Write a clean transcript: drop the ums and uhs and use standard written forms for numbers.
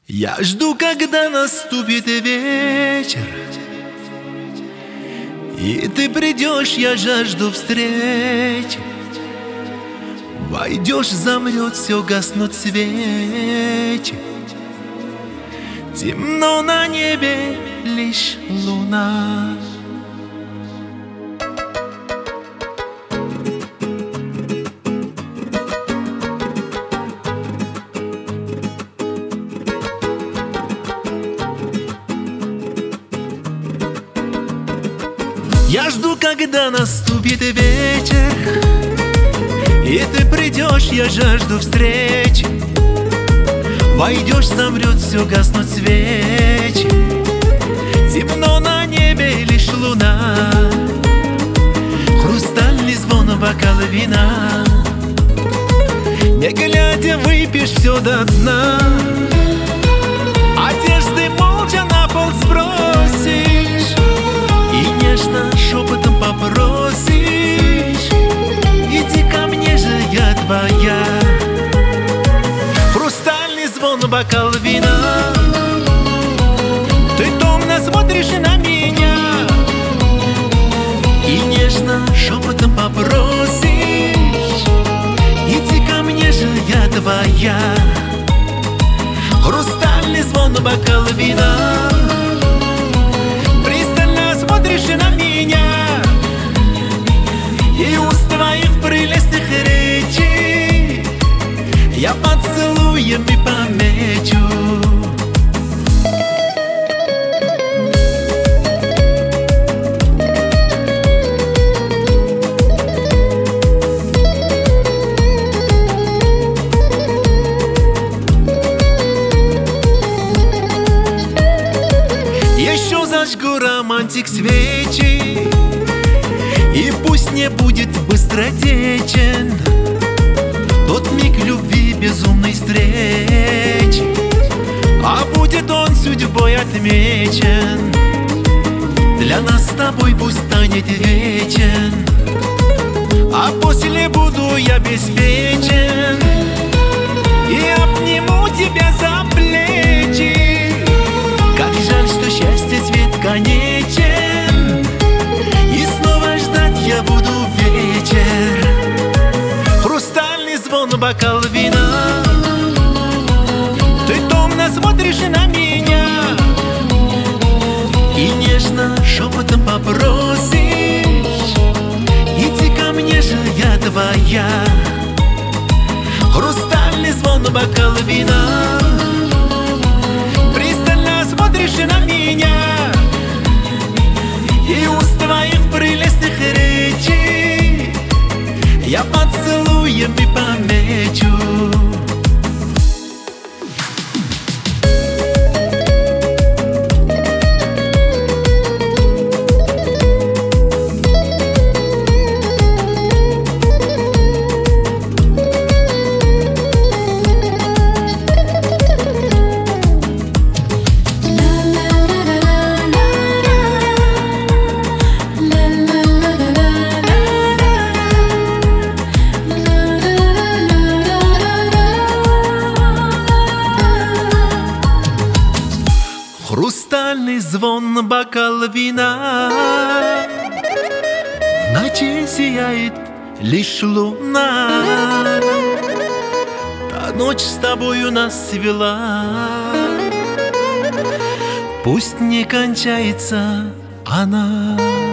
Я жду, когда наступит вечер, и ты придешь, я жажду встречи. Войдешь, замрет, все, гаснут свечи. Темно на небе, лишь луна. Я жду, когда наступит вечер, и ты придешь, я жажду встречи. Войдешь, замрет, все, гаснут свечи. Темно на небе, лишь луна. Хрустальный звон, бокал вина. Не глядя, выпьешь все до дна. Одежды молча на пол сбросишь и нежно шепотом попросишь: иди ко мне же, я твоя. Хрустальный звон, бокал вина. Ты томно смотришь на меня и нежно шепотом попросишь: иди ко мне же, я твоя. Хрустальный звон, бокал вина. Пристально смотришь на меня, и уст твоих прелестных речей я поцелуем и помечу. Еще зажгу, романтик, свечи, и пусть не будет быстротечен тот миг любви, безумной встречи, а будет он судьбой отмечен. Для нас с тобой пусть станет вечен, а после буду я обеспечен и обниму тебя за плечи. Как жаль, что счастье цвет конечен, и снова ждать я буду вечер. Хрустальный звон, бокал вина. Ты томно смотришь на меня и нежно шепотом попросишь: иди ко мне же, я твоя. Хрустальный звон, бокал вина. Пристально смотришь на меня, и уст твоих прелестных речей я поцелуем и помечу. Хрустальный звон, бокал вина. В ночи сияет лишь луна. Та ночь с тобою нас свела, пусть не кончается она.